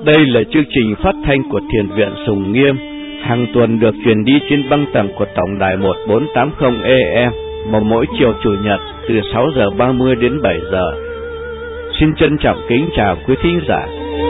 Đây là chương trình phát thanh của Thiền viện Sùng Nghiêm, hàng tuần được truyền đi trên băng tần của tổng đài 1480 AM vào mỗi chiều Chủ nhật từ 6:30 đến 7 giờ. Xin trân trọng kính chào quý thính giả.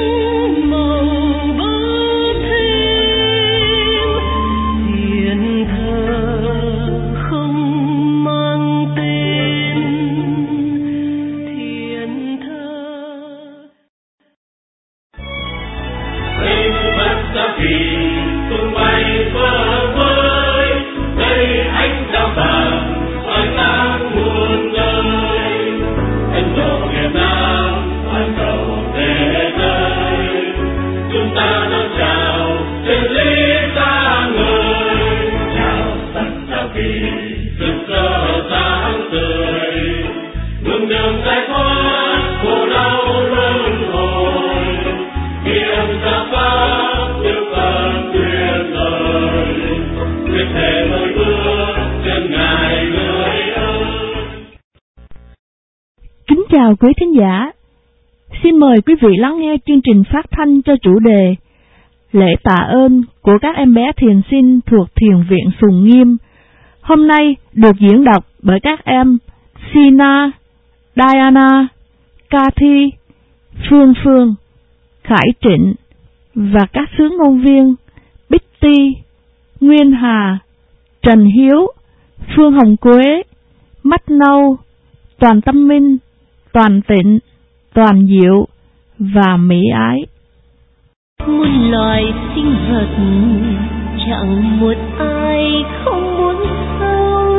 Chào quý thính giả, xin mời quý vị lắng nghe chương trình phát thanh cho chủ đề Lễ tạ ơn của các em bé thiền sinh thuộc Thiền viện Sùng Nghiêm. Hôm nay được diễn đọc bởi các em Sina, Diana, Cathy, Phương, Khải Trịnh và các sướng ngôn viên Bitty, Nguyên Hà, Trần Hiếu, Phương Hồng Quế, Mắt Nâu, Toàn Tâm Minh, Toàn Tịnh, Toàn Diệu và Mỹ Ái. Muôn loài sinh vật chẳng một ai không muốn sống,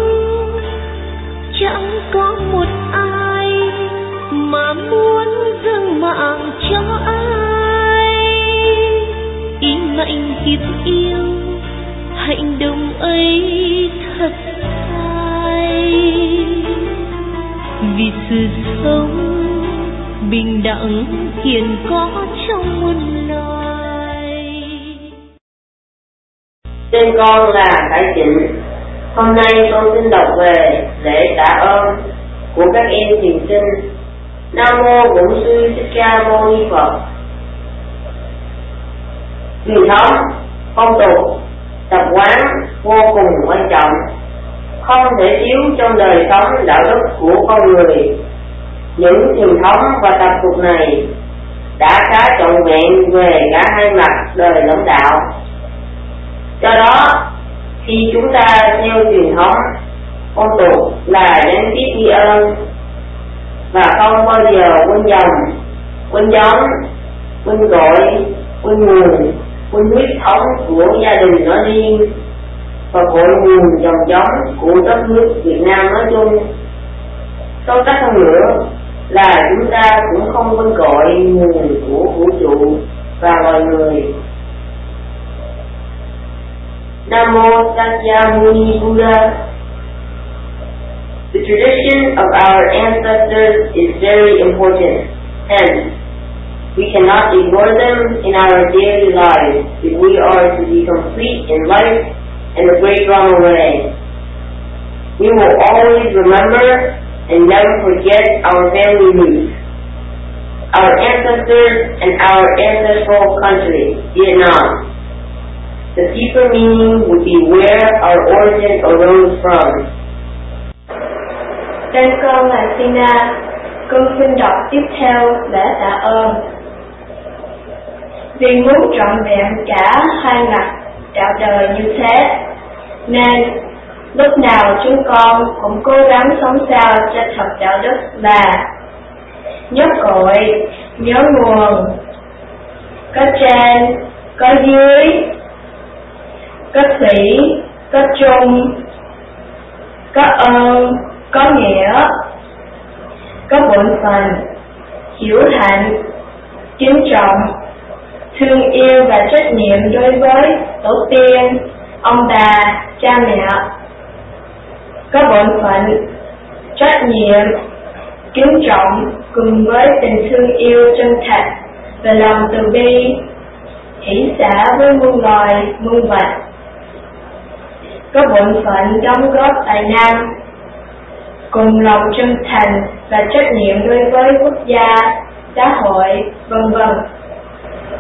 chẳng có một ai mà muốn dâng mạng cho ai. Ý mệnh kiếp yêu, hành động ấy thật sai. Vì sự sống bình đẳng hiện có trong muôn loài. Tên con là Khải Trịnh. Hôm nay con xin đọc về lễ tạ ơn của các em thiền sinh. Nam mô Bổn Sư Thích Ca Mâu Ni Phật. Truyền thống, phong tục, tập quán vô cùng quan trọng, không thể thiếu trong đời sống đạo đức của con người. Những truyền thống và tập tục này đã khá trọn vẹn về cả hai mặt đời lẫn đạo. Do đó, khi chúng ta theo truyền thống, phong tục là gián tiếp ghi ơn và không bao giờ quên dòng, quên giống, quên gọi, quên nguồn, quên huyết thống của gia đình nói riêng và cội nguồn dòng giống của đất nước Việt Nam nói chung. Sâu sắc hơn nữa là chúng ta cũng không quên gọi nguồn của vũ trụ và loài người. Nam mô Sakyamuni Buddha. The tradition of our ancestors is very important. Hence, we cannot ignore them in our daily lives if we are to be complete in life and the great Brahma way. We will always remember and never forget our family roots, our ancestors and our ancestral country, Vietnam. The deeper meaning would be where our origin arose from. Tên con là Sina. Con xin đọc tiếp theo lễ tạ ơn. Vì muốn trọn vẹn cả hai mặt đạo đời như thế, nên lúc nào chúng con cũng cố gắng sống sao cho thật đạo đức là nhớ cội, nhớ nguồn, có trên, có dưới, có thủy, có chung, có ơn, có nghĩa, có bổn phận, hiểu hạnh, kính trọng, thương yêu và trách nhiệm đối với tổ tiên, ông bà, cha mẹ, có bổn phận, trách nhiệm, kính trọng cùng với tình thương yêu chân thật và lòng từ bi, hỷ xả với muôn loài, muôn vật, có bổn phận đóng góp tài năng, cùng lòng chân thành và trách nhiệm đối với quốc gia, xã hội, vân vân.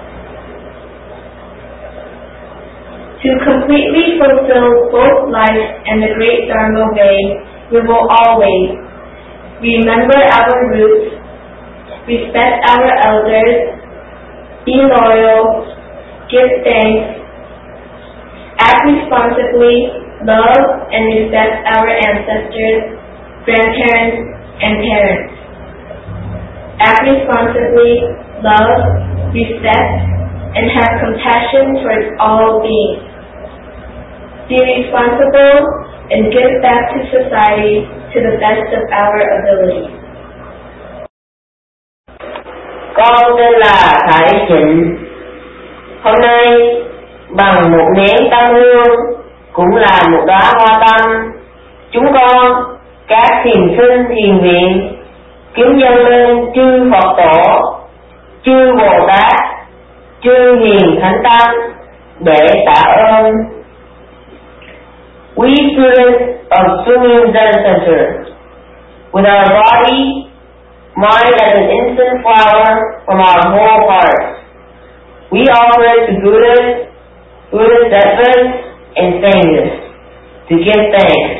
To completely fulfill both life and the great Dharma way, we will always remember our roots, respect our elders, be loyal, give thanks, act responsibly, love and respect our ancestors, grandparents, and parents. Act responsibly, love, respect, and have compassion towards all beings. Be responsible and give back to society to the best of our ability. Con tên là Khải Trịnh. Hôm nay bằng một nén tâm hương cũng là một đóa hoa tâm, chúng con các thiền sinh thiền viện kính dâng lên chư Phật tổ, chư Bồ Tát, chư hiền thánh tăng để tạ ơn. We students of Sungin Zen Center, with our body, mind as an instant flower from our whole hearts, we offer it to Buddhas, Bodhisattvas, and Sanghas to give thanks.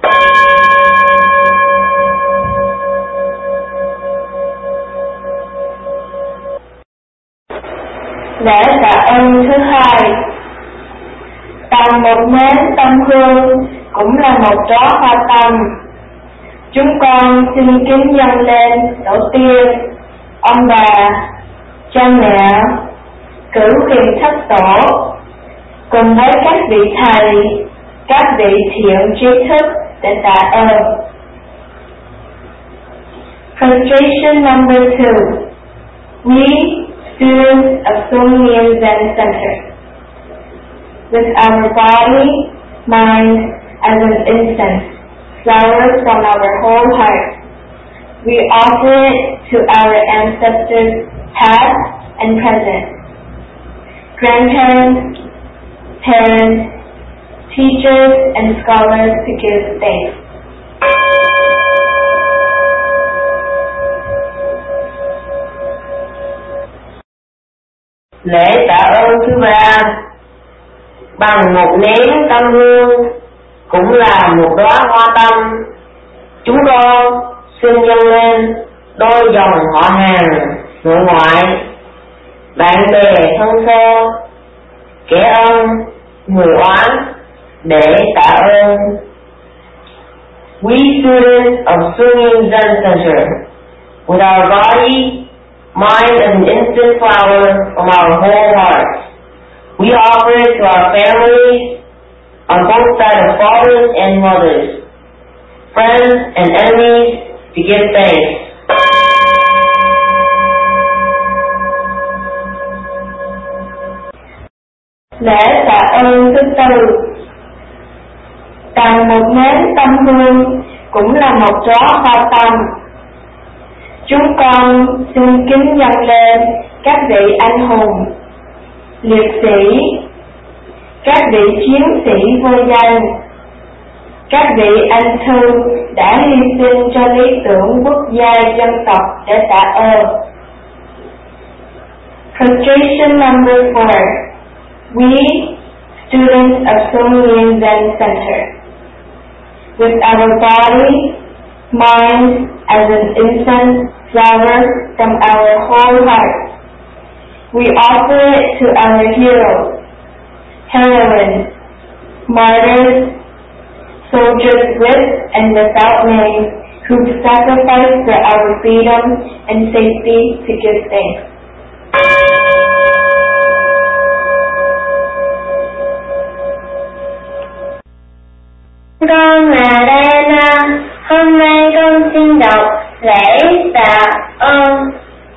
Lễ tạ ơn thứ hai. Tặng một nén tâm hương cũng là một đóa hoa tâm. Chúng con xin kính dâng lên tổ tiên, ông bà, cha mẹ, cửu hiền thất tổ, cùng với các vị thầy, các vị thiện tri thức để tạ ơn. Prostration number 2. We, students of Sungin Zen Center, with our body, mind as an incense, flowers from our whole heart, we offer it to our ancestors past and present, grandparents, parents, teachers, and scholars to give thanks. Lễ tạ ơn thứ ba. Bằng một nén tâm hương cũng là một đóa hoa tâm, chúng con xin dâng lên đôi dòng họ hàng, nội ngoại, bạn bè thân xa, kẻ ân, người oán để tạ ơn. We students of Sungin Zen Center, with our body, mind as an instant flower from our whole hearts, we offer it to our families on both sides of fathers and mothers, friends and enemies to give thanks. Lễ tạ ơn thứ tư. Tặng một nén tâm hương cũng là một đóa hoa tâm. Chúng con xin kính dâng lên các vị anh hùng, liệt sĩ, các vị chiến sĩ vô danh, các vị anh thư đã hy sinh cho lý tưởng quốc gia dân tộc để tạ ơn. Prostration number 4. We, students of Sungin Zen Center, with our body, mind as an incense flower from our whole heart, we offer it to our heroes, heroines, martyrs, soldiers with and without name, who've sacrificed for our freedom and safety to give thanks. Con là Diana, hôm nay con xin đọc lễ tạ ơn.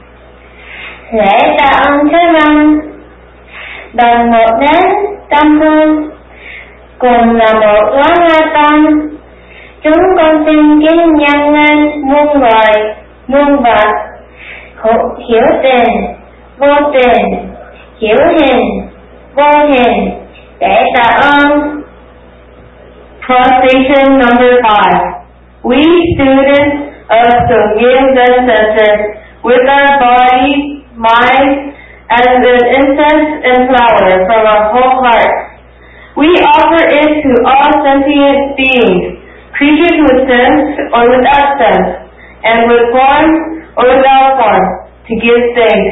Lễ tạ ơn thứ năm. Bằng một nén tâm hương cùng là một đóa hoa tâm, chúng con xin kính dâng lên muôn loài, muôn vật, hiểu tình, vô tình, hiểu hình, vô hình để tạ ơn. Prostration number 5. We students of Sungin Zen Center, with our body, mind, as an incense and flower from our whole hearts, We offer it to all sentient beings, creatures with sense or without sense, and with form or without form, to give thanks.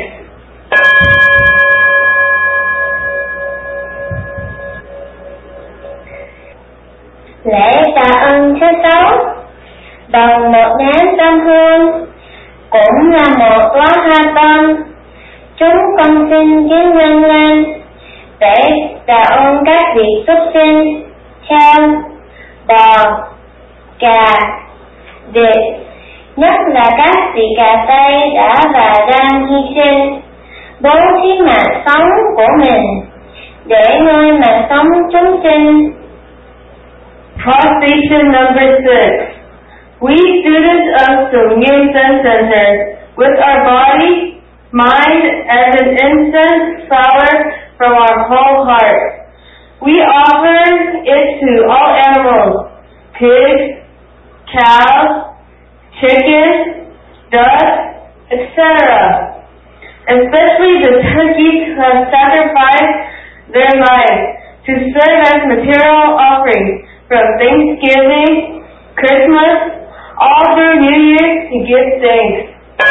Lễ tạ ơn thứ 6 bằng một nén tâm hương, cũng là một đóa hoa tôm. Chúng con xin hiến dâng lên để tạ ơn các vị súc sinh, heo, bò, gà, vịt, nhất là các vị cà tây đã và đang hy sinh, bố thí mạng sống của mình để nuôi mạng sống chúng sinh. Prostration number 6. We students of Sung Nghiêm Sen Center, with our body, mind, as an incense flower from our whole heart, we offer it to all animals, pigs, cows, chickens, ducks, etc., especially the turkeys who have sacrificed their lives to serve as material offerings from Thanksgiving, Christmas, all through New Year's to give thanks.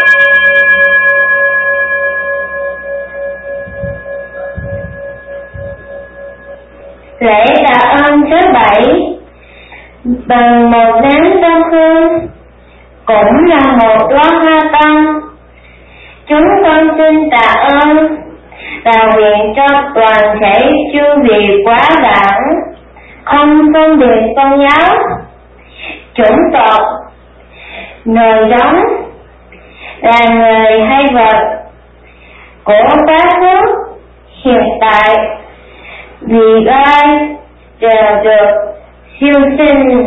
Lễ tạ ơn thứ 7 bằng một nén tâm hương, cũng là một đóa hoa tông. Chúng con xin tạ ơn và nguyện cho toàn thể chư vị quá đẳng, không phân biệt tôn giáo, chủng tộc, người giống, là người hay vật, của quá khứ, hiện tại, vì ai đều được siêu sinh.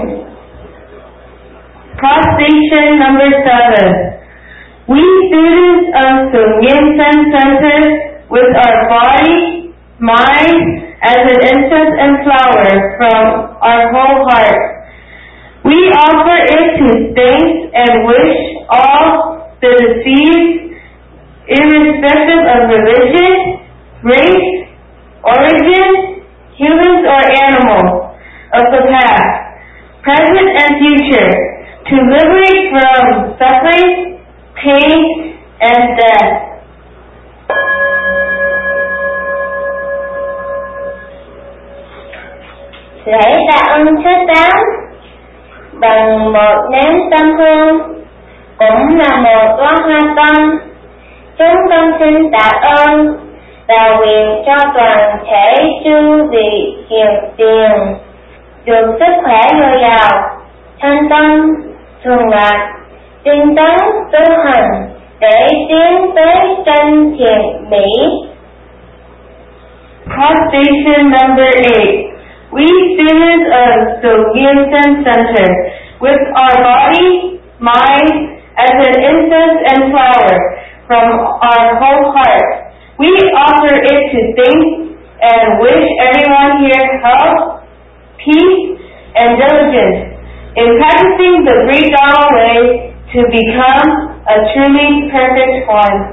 Prostration number 7. We students of Sung Nghiêm Sen Center, with our body, mind, as an incense and flower from our whole heart, we offer it to thanks and wish all the deceased, irrespective of religion, race, origin, humans or animals, of the past, present and future, to liberate from suffering, pain, and death. Lễ tạ ơn thứ 8 bằng một nén tâm hương, cũng là một đóa hoa tông. Chúng con xin tạ ơn và nguyện cho toàn thể chư vị hiền tiền được sức khỏe dồi dào, thanh tâm, thường lạc, tinh tấn tu hành để tiến tới chân thiện mỹ. Prostration number 8. We students of Sung Nghiêm Sen Center, with our body, mind, as an incense and flower from our whole heart, we offer it to thank and wish everyone here health, peace, and diligence in practicing the Great Dharma way to become a truly perfect one.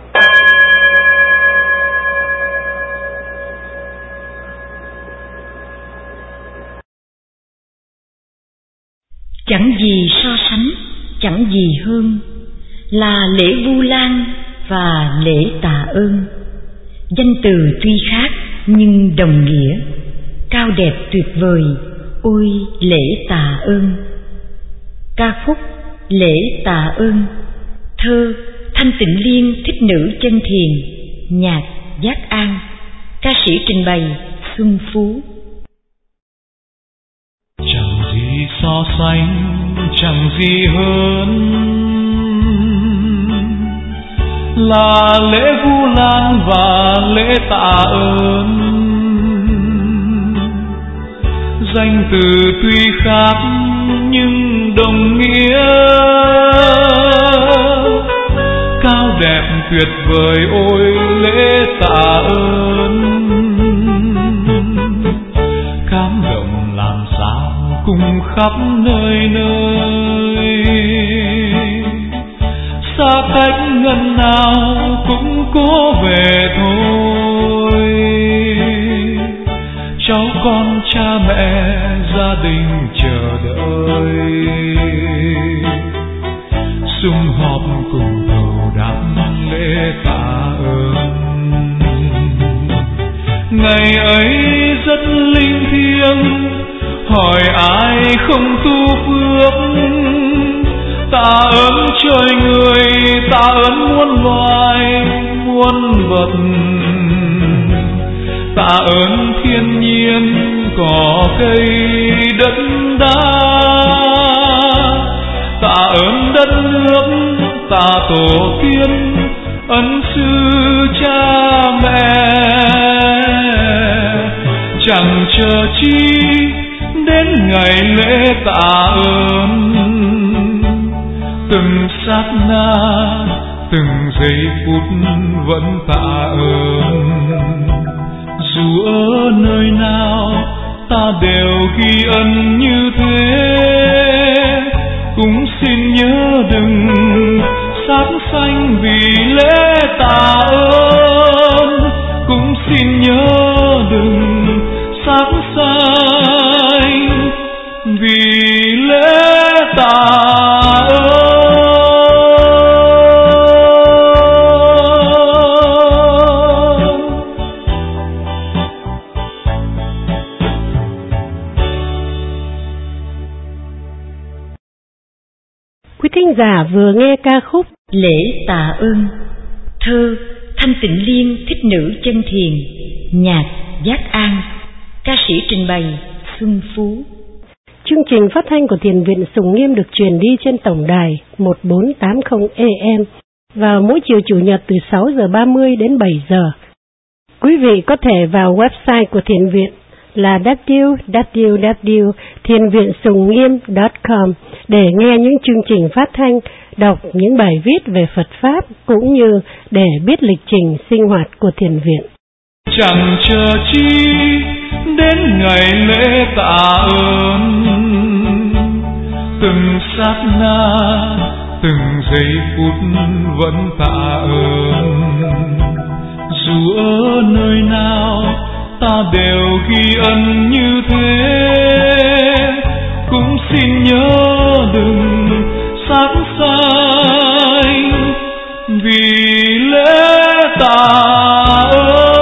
Chẳng gì so sánh, chẳng gì hơn là lễ Vu Lan và lễ tạ ơn. Danh từ tuy khác nhưng đồng nghĩa, cao đẹp tuyệt vời, ôi lễ tạ ơn. Ca khúc Lễ tạ ơn, thơ Thanh Tịnh Liên Thích Nữ Chân Thiền, nhạc Giác An, ca sĩ trình bày Xuân Phú. Chẳng gì so sánh, chẳng gì hơn là lễ Vu Lan và lễ tạ ơn. Danh từ tuy khác nhưng đồng nghĩa, cao đẹp tuyệt vời, ôi lễ tạ ơn. Cảm động làm sao cùng khắp nơi nơi, xa cách ngần nào cũng cố về thôi. Cháu con cha mẹ gia đình chờ đợi, sum họp cùng cầu đám lễ tạ ơn. Ngày ấy rất linh thiêng, hỏi ai không tu phước. Tạ ơn trời người, tạ ơn muôn loài muôn vật, tạ ơn thiên nhiên cỏ cây đất đá, tạ ơn đất nước, tạ tổ tiên ân sư cha mẹ. Chẳng chờ chi đến ngày lễ tạ ơn, từng sát na từng giây phút vẫn tạ ơn. Dù ở nơi nào ta đều ghi ân như thế, cũng xin nhớ đừng sát sanh vì lễ tạ ơn, cũng xin nhớ đừng sát sanh vì lễ tạ ơn. Quý thính giả vừa nghe ca khúc Lễ Tạ Ơn, thơ Thanh Tịnh Liên Thích Nữ Chân Thiền, nhạc Giác An, ca sĩ trình bày Xuân Phú. Chương trình phát thanh của Thiền viện Sùng Nghiêm được truyền đi trên tổng đài 1480 AM vào mỗi chiều Chủ nhật từ 6 giờ 30 đến 7 giờ. Quý vị có thể vào website của Thiền viện là www.thienviensungngiem.com để nghe những chương trình phát thanh, đọc những bài viết về Phật Pháp cũng như để biết lịch trình sinh hoạt của Thiền viện. Chẳng chờ chi đến ngày lễ tạ ơn, từng sát na từng giây phút vẫn tạ ơn. Dù ở nơi nào ta đều ghi ân như thế, cũng xin nhớ đừng sát sanh vì lễ tạ ơn.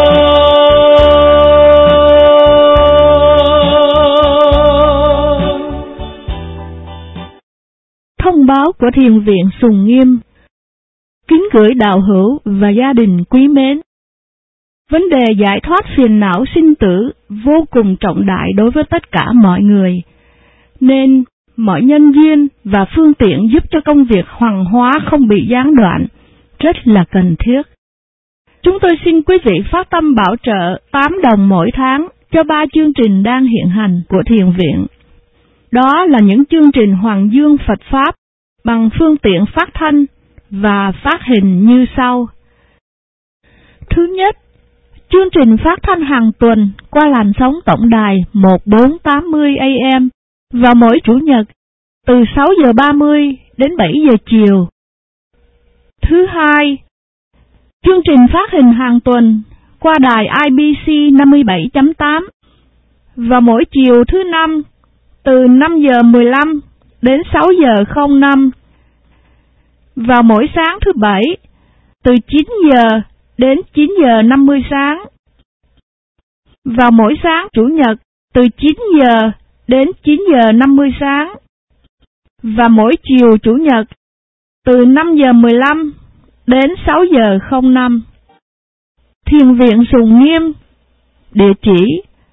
Thông báo của Thiền viện Sùng Nghiêm. Kính gửi đạo hữu và gia đình quý mến. Vấn đề giải thoát phiền não sinh tử vô cùng trọng đại đối với tất cả mọi người, nên mọi nhân duyên và phương tiện giúp cho công việc hoàng hóa không bị gián đoạn rất là cần thiết. Chúng tôi xin quý vị phát tâm bảo trợ 8 đồng mỗi tháng cho 3 chương trình đang hiện hành của Thiền viện. Đó là những chương trình Hoàng Dương Phật Pháp bằng phương tiện phát thanh và phát hình như sau. Thứ nhất, chương trình phát thanh hàng tuần qua làn sóng tổng đài 1480 AM vào mỗi Chủ nhật từ 6 giờ 30 đến 7 giờ chiều. Thứ hai, chương trình phát hình hàng tuần qua đài IBC 57.8 vào mỗi chiều thứ Năm từ 5 giờ 15 đến 6 giờ 05, vào mỗi sáng thứ Bảy từ 9 giờ đến 9 giờ 50 sáng, vào mỗi sáng Chủ nhật từ 9 giờ đến 9 giờ 50 sáng, và mỗi chiều Chủ nhật từ 5 giờ 15 đến 6 giờ 05. Thiền viện Sùng Nghiêm, địa chỉ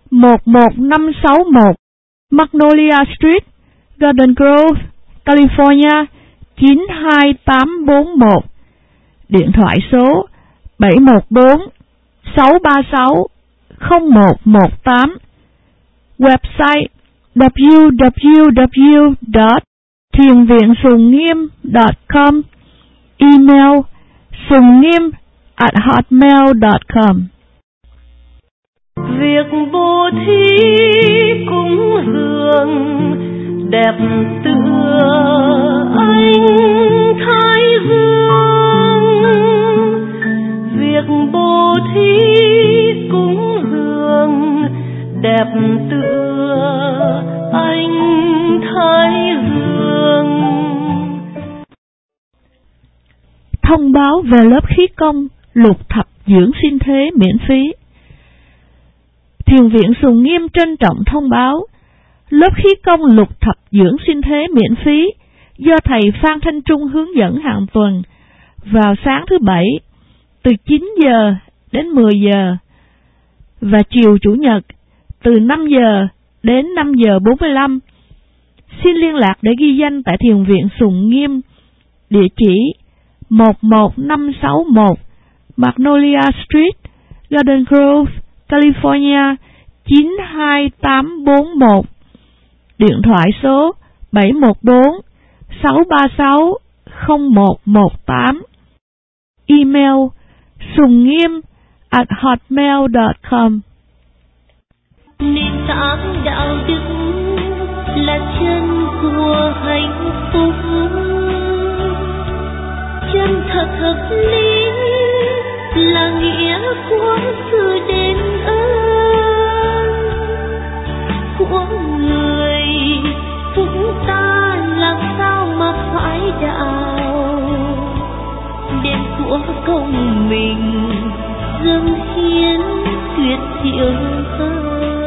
11561 Magnolia Street, Garden Grove, California 92841. Điện thoại số 714-636-0118. Website www.thienviensungngiem.com. Email sungniem@hotmail.com. Việc bố thí cúng dường đẹp tựa ánh thái dương. Việc bố thí cúng dường đẹp thông báo về lớp khí công lục thập dưỡng sinh thế miễn phí. Thiền viện Sùng Nghiêm trân trọng thông báo lớp khí công lục thập dưỡng sinh thế miễn phí do thầy Phan Thanh Trung hướng dẫn hàng tuần vào sáng thứ Bảy từ 9 giờ đến 10 giờ và chiều Chủ nhật từ 5 giờ đến 5 giờ 45. Xin liên lạc để ghi danh tại Thiền viện Sùng Nghiêm, địa chỉ 11561 Magnolia Street, Garden Grove, California 92841. Điện thoại số 714-636-0118. Email sungnnghiêm@hotmail.com. Nền tảng đạo đức là chân của hạnh phúc, chân thật hợp lý là nghĩa của sự đền ơn của người. Chúng ta làm sao mà phải đạo đền của công mình dâng hiến tuyệt diệu hơn.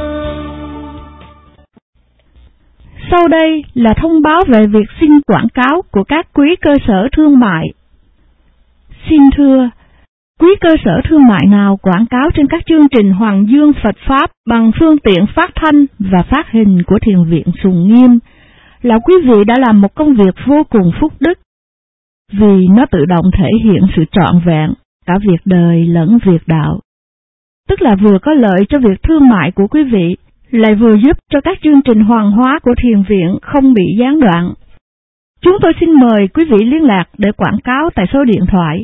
Sau đây là thông báo về việc xin quảng cáo của các quý cơ sở thương mại. Xin thưa, quý cơ sở thương mại nào quảng cáo trên các chương trình Hoàng Dương Phật Pháp bằng phương tiện phát thanh và phát hình của Thiền viện Sùng Nghiêm là quý vị đã làm một công việc vô cùng phúc đức, vì nó tự động thể hiện sự trọn vẹn cả việc đời lẫn việc đạo. Tức là vừa có lợi cho việc thương mại của quý vị, lại vừa giúp cho các chương trình hoàng hóa của Thiền viện không bị gián đoạn. Chúng tôi xin mời quý vị liên lạc để quảng cáo tại số điện thoại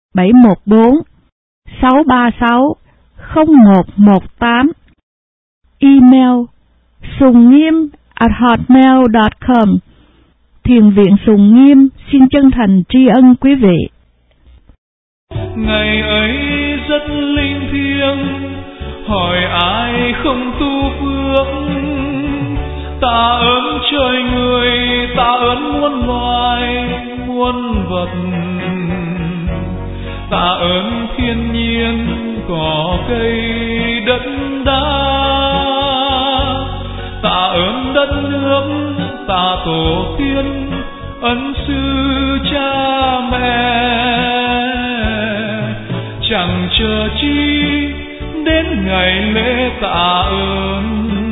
714-636-0118, email sungnnghiêm@hotmail.com. Thiền viện Sùng Nghiêm xin chân thành tri ân quý vị. Ngày ấy rất linh thiêng, hỏi ai không tu phước, tạ ơn trời người, tạ ơn muôn loài muôn vật, tạ ơn thiên nhiên cỏ cây đất đá, tạ ơn đất nước, tạ tổ tiên ân sư cha mẹ. Chẳng chờ chi đến ngày lễ tạ ơn,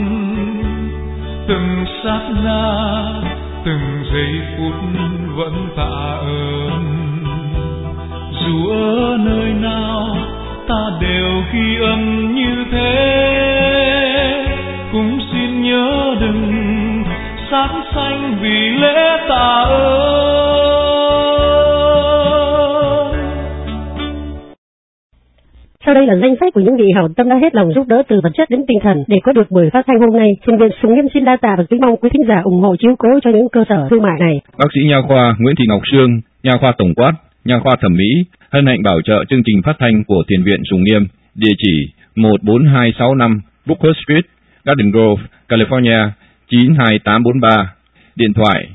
từng sát na từng giây phút vẫn tạ ơn. Dù ở nơi nào ta đều ghi âm như thế, cũng xin nhớ đừng sáng xanh vì lễ tạ ơn. Sau đây là danh sách của những vị hảo tâm đã hết lòng giúp đỡ từ vật chất đến tinh thần để có được buổi phát thanh hôm nay. Thiền viện Sùng Nghiêm xin đa tạ và kính mong quý thính giả ủng hộ chiếu cố cho những cơ sở thương mại này. Bác sĩ nha khoa Nguyễn Thị Ngọc Sương, nha khoa tổng quát, nha khoa thẩm mỹ hân hạnh bảo trợ chương trình phát thanh của Thiền viện Sùng Nghiêm. Địa chỉ 14265 Booker Street, Garden Grove, California 92843. Điện thoại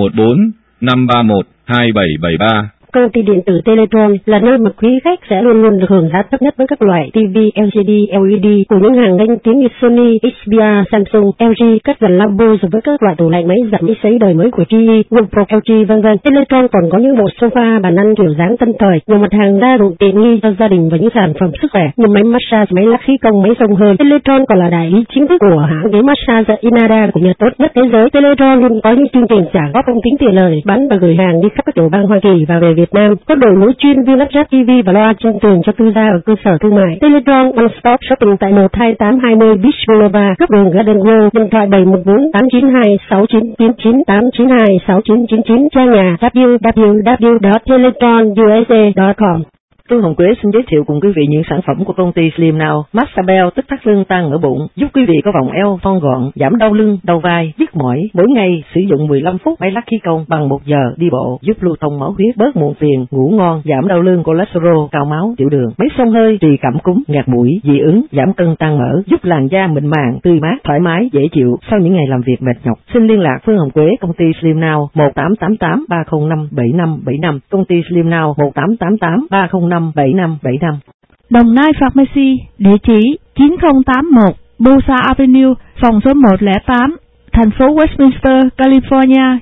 714-531-2773. Công ty điện tử Teletron là nơi mà quý khách sẽ luôn luôn được hưởng giá thấp nhất với các loại TV LCD, LED của những hàng danh tiếng như Sony, Xperia, Samsung, LG, các dàn Lambo rồi với các loại tủ lạnh máy giặt máy sấy đời mới của GE, GoPro, LG vân vân. Teletron còn có những bộ sofa, bàn ăn kiểu dáng tân thời, nhiều mặt hàng đa dụng tiện nghi cho gia đình và những sản phẩm sức khỏe như máy massage, máy lắc khí công, máy xông hơi. Teletron còn là đại lý chính thức của hãng ghế massage Inada của Nhật tốt nhất thế giới. Teletron luôn có những chương trình trả góp không tính tiền lời, bán và gửi hàng đi khắp các tiểu bang Hoa Kỳ và về Việt Nam, có đội ngũ chuyên viên lắp ráp TV và loa trên tường cho tư gia ở cơ sở thương mại. Teletron One Stop Shopping tại 12820 Beach Boulevard, góc đường Garden Grove, điện thoại 714-892-6999, 892-6999, trang nhà www.teletronusa.com. Phương Hồng Quế xin giới thiệu cùng quý vị những sản phẩm của công ty Slim Now. Massabel tức thắt lưng tăng ở bụng, giúp quý vị có vòng eo thon gọn, giảm đau lưng, đau vai, nhức mỏi. Mỗi ngày sử dụng 15 phút máy lắc khí công bằng 1 giờ đi bộ, giúp lưu thông máu huyết, bớt muộn phiền, ngủ ngon, giảm đau lưng, cholesterol, cao máu, tiểu đường. Máy xông hơi trị cảm cúm, ngạt mũi, dị ứng, giảm cân tăng mỡ, giúp làn da mịn màng, tươi mát, thoải mái, dễ chịu sau những ngày làm việc mệt nhọc. Xin liên lạc Phương Hồng Quế, công ty Slim Now 1888 305 7575, công ty Slim Now 1888 305 7575. Đồng Nai Pharmacy, địa chỉ 9081 Bosa Avenue, phòng số 108, thành phố Westminster, California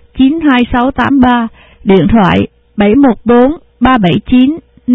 92683, điện thoại 714 379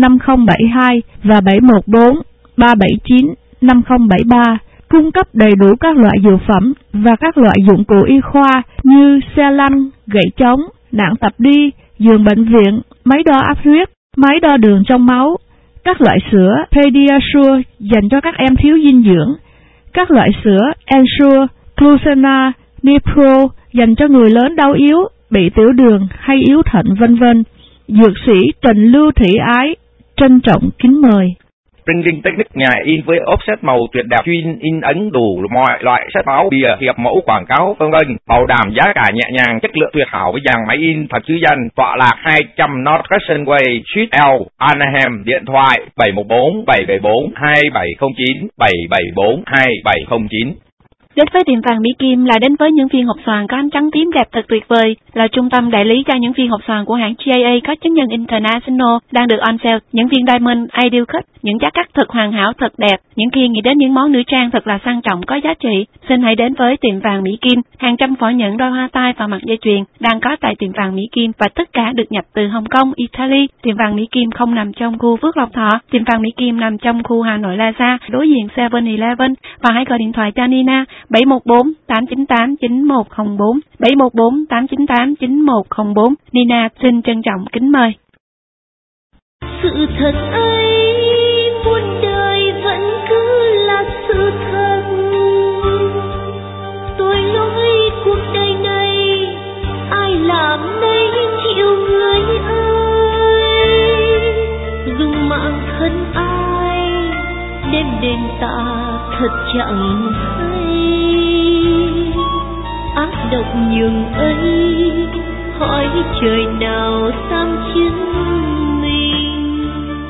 5072 và 714 379 5073, cung cấp đầy đủ các loại dược phẩm và các loại dụng cụ y khoa như xe lăn, gậy chống, nạng tập đi, giường bệnh viện, máy đo áp huyết, máy đo đường trong máu, các loại sữa Pediasure dành cho các em thiếu dinh dưỡng, các loại sữa Ensure, Glucena, Nipro dành cho người lớn đau yếu, bị tiểu đường hay yếu thận v.v. Dược sĩ Trần Lưu Thị Ái trân trọng kính mời. Printing Technique, nhà in với offset màu tuyệt đẹp, chuyên in ấn đủ mọi loại sách báo, bìa, hiệp mẫu, quảng cáo, v.v. Bảo đảm giá cả nhẹ nhàng, chất lượng tuyệt hảo với dàn máy in thật chứ danh. Tọa lạc 200 North Crescent Way, Suite L, Anaheim. Điện thoại 714 774 2709 774 2709. Đến với tiệm vàng Mỹ Kim là đến với những viên hộp xoàn có ánh trắng tím đẹp thật tuyệt vời, là trung tâm đại lý cho những viên hộp xoàn của hãng GAA có chứng nhận International đang được on sale. Những viên Diamond Ideal Cut, những giá cắt thật hoàn hảo, thật đẹp. Những khi nghĩ đến những món nữ trang thật là sang trọng, có giá trị, xin hãy đến với tiệm vàng Mỹ Kim. Hàng trăm phỏ nhẫn, đôi hoa tai và mặt dây chuyền đang có tại tiệm vàng Mỹ Kim và tất cả được nhập từ Hồng Kông, Italy. Tiệm vàng Mỹ Kim không nằm trong khu Phước Lộc Thọ, tiệm vàng Mỹ Kim nằm trong khu Hà Nội Plaza, đối diện 7-Eleven. Và hãy gọi điện thoại cho Nina 714 898 9104 714 898 9104. Nina xin trân trọng kính mời. Sự thật ấy muôn đời vẫn cứ là sự thật. Tôi lỗi cuộc đời này, ai làm nên chịu người ơi. Dùng mạng thân ai đêm đêm ta thật chẳng hay. Ác độc nhường ấy, hỏi trời nào sang chứng minh.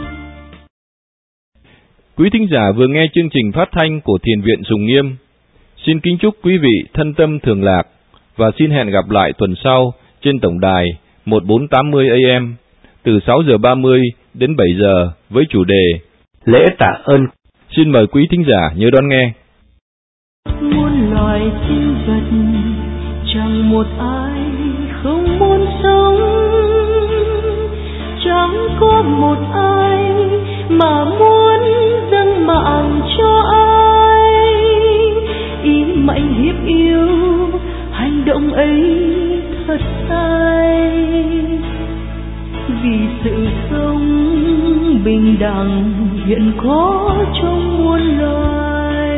Quý thính giả vừa nghe chương trình phát thanh của Thiền viện Sùng Nghiêm. Xin kính chúc quý vị thân tâm thường lạc và xin hẹn gặp lại tuần sau trên tổng đài 1480 AM từ 6 giờ 30 đến 7 giờ với chủ đề Lễ tạ ơn. Xin mời quý thính giả nhớ đón nghe. Muôn loài sinh vật, chẳng một ai không muốn sống, chẳng có một ai mà muốn dâng mạng cho ai. Ý mạnh hiếp yêu, hành động ấy thật sai. Vì sự sống bình đẳng hiện có trong muôn loài.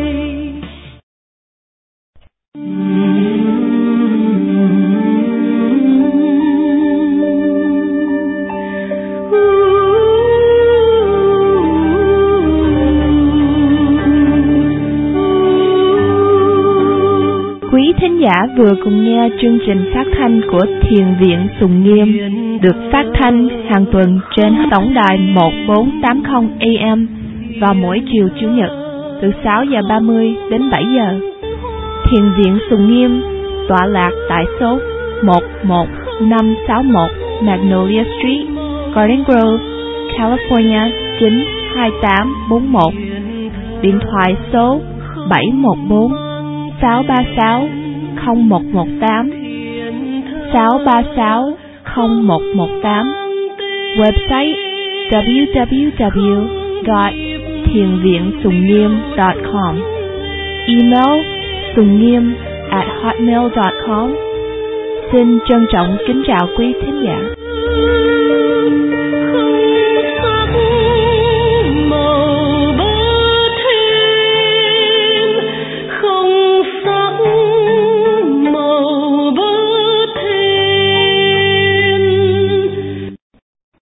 Quý thính giả vừa cùng nghe chương trình phát thanh của Thiền viện Sùng Nghiêm được phát thanh hàng tuần trên tổng đài 1480 AM vào mỗi chiều Chủ nhật từ 6 giờ 30 đến 7 giờ. Thiền viện Sùng Nghiêm tọa lạc tại số 11561 Magnolia Street, Garden Grove, California 92841. Điện thoại số 714 636 0118 636 0118. Website www.thienviensungngiem.com. Email sungniem@hotmail.com. Xin trân trọng kính chào quý thính giả.